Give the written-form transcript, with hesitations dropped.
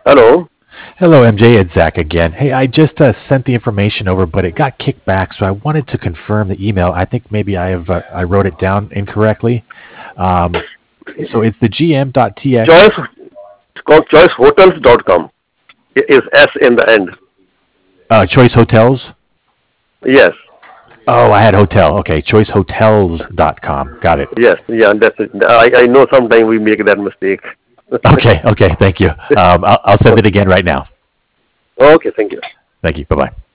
Hello. Hello, MJ. It's Zach again. Hey, I just sent the information over, but it got kicked back, so I wanted to confirm the email. I think maybe I wrote it down incorrectly. Um, so it's the gm.tx. Choice, it's called choicehotels.com. It is S in the end. Choice Hotels. Yes, Oh, I had hotel. Okay, choicehotels.com. Got it. yes, yeah, that's it. I know sometimes we make that mistake. Okay, thank you. I'll send it again right now. Okay, thank you. Thank you. Bye bye.